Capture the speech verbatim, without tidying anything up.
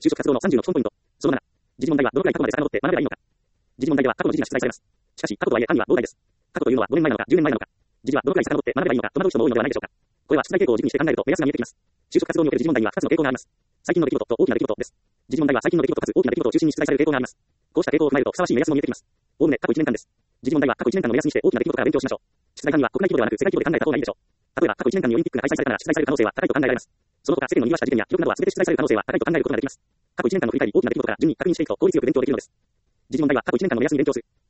就職活動のさんじゅうの基本ポイント。そのなな。時事問題はどのくらい過去まで遡って学べばいいのか。時事問題では過去の時期が出題されます。しかし、過去とはいえ単位は膨大です。過去というのはごねんまえなのかじゅうねんまえなのか。時事はどのくらい遡って学べばいいのか戸惑う人も多いのではないでしょうか。これは出題傾向を軸にして考えると目安が見えてきます。就職活動における時事問題にはふたつの傾向があります。最近の出来事と大きな出来事です。時事問題は最近の出来事かつ大きな出来事を中心に出題される傾向があります。こうした傾向を踏まえるとふさわしい目安も見えてきます。おおむね過去いちねんかんです。時事問題は過去いちねんかんの目安にして大きな出来事から勉強しましょう。出題範囲は国内規模ではなく世界規模で考えた方がいいでしょう。例えば過去いちねんかんにオリンピックが開催されたなら出題される可能性は高いと考えられます。その他世間の賑わした事件や記録などは全て出題される可能性は高いと考えることができます。過去いちねんかんの振り返り大きな出来事から順に確認していくと効率よく勉強できるのです。時事問題は過去いちねんかんの目安に勉強する。